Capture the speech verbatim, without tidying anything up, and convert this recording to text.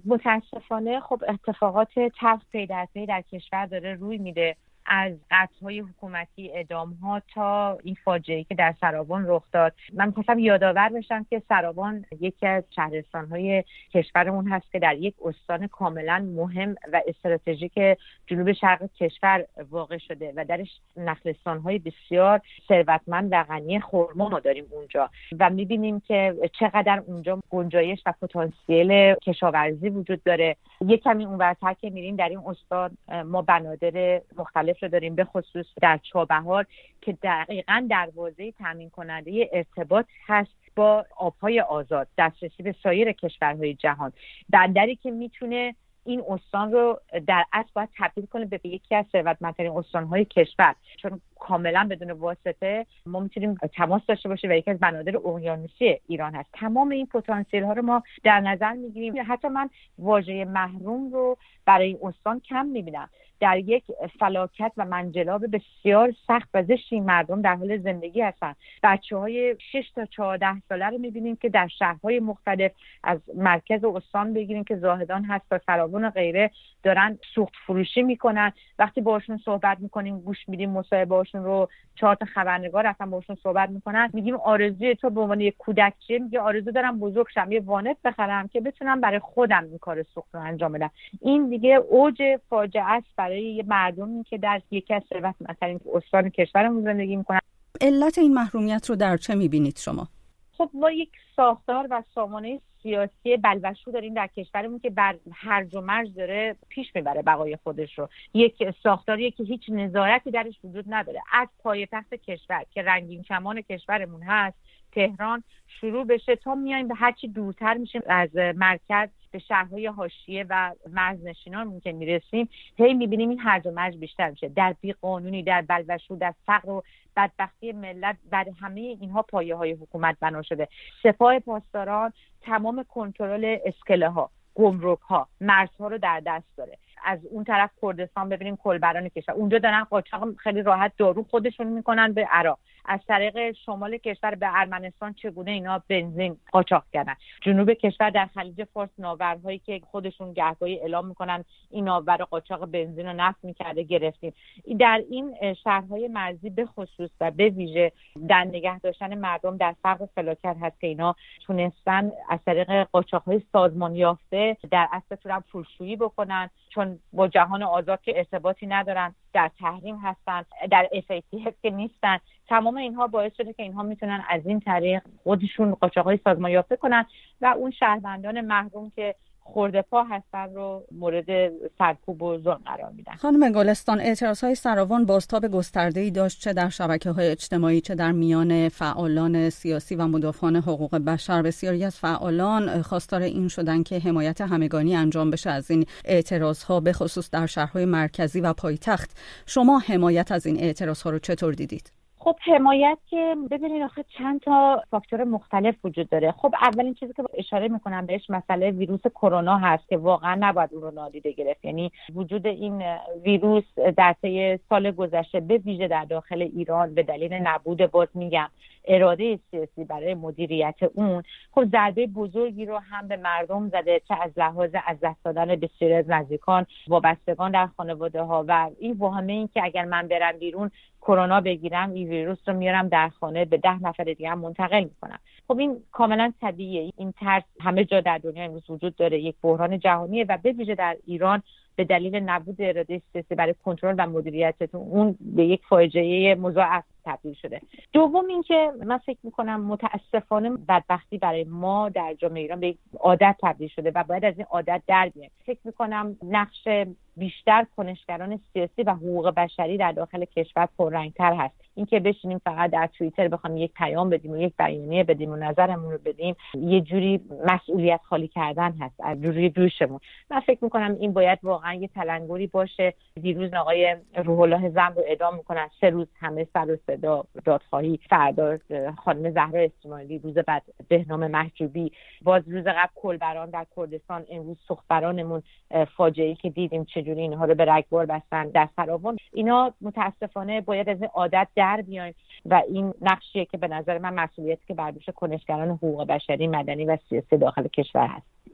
متاسفانه خب اتفاقات تلخ پی در پی در کشور داره روی میده، از قطع‌های حکومتی، اعدام‌ها تا این فاجعه‌ای که در سراوان رخ داد. من می‌خواستم یادآور بشم که سراوان یکی از شهرستان‌های کشورمون هست که در یک استان کاملاً مهم و استراتژیک جنوب شرق کشور واقع شده و درش نخلستان‌های بسیار ثروتمند و غنی خرما ما داریم اونجا و می‌بینیم که چقدر اونجا گنجایش و پتانسیل کشاورزی وجود داره. یک کمی اونورتر که می‌ریم در این استان ما بنادر مختلف رو داریم، به خصوص در چابهار که دقیقاً دروازه تامین کننده ارتباط هست با آبهای آزاد، دسترسی به سایر کشورهای جهان، بندری که میتونه این استان رو در اصل باید تبدیل کنه به یکی از ثروتمندترین استان‌های کشور، چون کاملا بدون واسطه ما میتونیم تماس داشته باشیم و یکی از بنادر اقیانوسی ایران هست. تمام این پتانسیل ها رو ما در نظر میگیریم. حتی من واژه محروم رو برای این استان کم میبینم. در یک فلاکت و منجلاب بسیار سخت و زشتی مردم در حال زندگی هستن. بچه‌های شش تا چهارده ساله رو می‌بینیم که در شهرهای مختلف از مرکز استان بگیریم که زاهدان هست تا سراوان و غیره دارن سوخت فروشی میکنن. وقتی باهاشون صحبت میکنیم، گوش میدیم، مصاحبه‌هاشون رو، چهار تا خبرنگار رفتن باهاشون صحبت میکنن، میگیم آرزوی تو به عنوان یک کودک چیه؟ میگه آرزو دارم بزرگ شم، یه وانت بخرم که بتونم برای خودم این کار سوخت رو انجام بدم. این دیگه اوج فاجعه است برای یه مردمی که در یکی از ثروتمندترین استان کشورمون زندگی میکنن. علت این محرومیت رو در چه میبینید شما؟ خب ما یک ساختار و سامانه سیاسی بلبشو داریم در کشورمون که بر هرج و مرج داره پیش میبره بقای خودش رو. یک ساختاریه که هیچ نظارتی درش وجود نداره. از پایتخت کشور که رنگین کمان کشورمون هست، تهران، شروع بشه تا میایم به هر چی دورتر میشیم از مرکز به شهرهای حاشیه و مرزنشینان که میرسیم، هی میبینیم این هرج و مرج بیشتر میشه. در بیقانونی، در بلبشو، در فقر و بدبختی ملت، بر همه اینها پایه های حکومت بنا شده. سپاه پاسداران تمام کنترل اسکله ها، گمرک ها، مرزها رو در دست داره. از اون طرف کردستان ببینیم کلبران کشور اونجا دارن قاچاق خیلی راحت دارو خودشون میکنن به عراق. از طریق شمال کشور به ارمنستان چگونه اینا بنزین قاچاق کردن. جنوب کشور در خلیج فارس ناورهایی که خودشون گهگاهی اعلام میکنن این ناور قاچاق بنزین رو نفت میکرده گرفتیم. در این شهرهای مرزی به خصوص و به ویژه در نگه داشتن مردم در فقر و فلاکت هست که اینا تونستن از طریق قاچاق‌های سازمان یافته در اصل تونن پولشویی بکنن، چون با جهان آزاد که ارتباطی ندارن، در تحریم هستن، در اف ای تی اف که نیستن. تمام اینها باعث شده که اینها میتونن از این طریق خودشون قاچاق‌های سازمان یافته کنن و اون شهروندان محروم که خورده پا هستن رو مورد سرکوب و ظلم قرار میدن. خانم گلستان، اعتراضهای سراوان بازتاب گسترده‌ای داشت، چه در شبکه‌های اجتماعی چه در میان فعالان سیاسی و مدافعان حقوق بشر. بسیاری از فعالان خواستار این شدن که حمایت همگانی انجام بشه از این اعتراضها، به خصوص در شهرهای مرکزی و پایتخت. شما حمایت از این اعتراضها رو چطور دیدید؟ خب حمایت که ببینید آخه چند تا فاکتور مختلف وجود داره. خب اولین چیزی که اشاره میکنم بهش مسئله ویروس کرونا هست که واقعا نباید اون رو نادیده گرفت. یعنی وجود این ویروس در طی سال گذشته به ویژه در داخل ایران به دلیل نبود، باز میگم، اراده سیاسی برای مدیریت اون، خب ضربه بزرگی رو هم به مردم زده، چه از لحاظ از دست دادن بسیاری از نزدیکان، وابستگان در خانواده ها و این واهمه این که اگر من برم بیرون کرونا بگیرم این ویروس رو میارم در خانه به ده نفر دیگه هم منتقل میکنم. خب این کاملا طبیعیه. این ترس همه جا در دنیا امروز وجود داره، یک بحران جهانیه و به ویژه در ایران به دلیل نبود اراده سیاسی برای کنترل و مدیریت اون به یک فاجعه مضاعف تبدیل شده. دوم این که من فکر میکنم متاسفانه بدبختی برای ما در جامعه ایران به یک عادت تبدیل شده و باید از این عادت در بیایم. فکر میکنم نقش بیشتر کنشگران سیاسی و حقوق بشری در داخل کشور پررنگتر هست. این که بشینیم فقط در توییتر بخوام یک پیام بدیم و یک بیانیه بدیم و نظرمون رو بدیم، یه جوری مسئولیت خالی کردن هست از جوری دوشمون. من فکر میکنم این باید واقعا یه تلنگری باشه. دیروز آقای روح الله زم رو اعدام میکنن، سه روز همه سر و صدا دادخواهی، فردا خانم زهرا اسماعیلی، روز بعد بهنام محجوبی، باز روز قبل کلبران در کردستان، امروز سخت‌برانمون فاجعه‌ای که دیدیم چجوری اینها رو به رگبار بستن در سراوان. اینا متاسفانه باید از این عادت در بیایم و این نقشیه که به نظر من مسئولیتی که بر دوش کنشگران حقوق بشری، مدنی و سیاسی داخل کشور هست.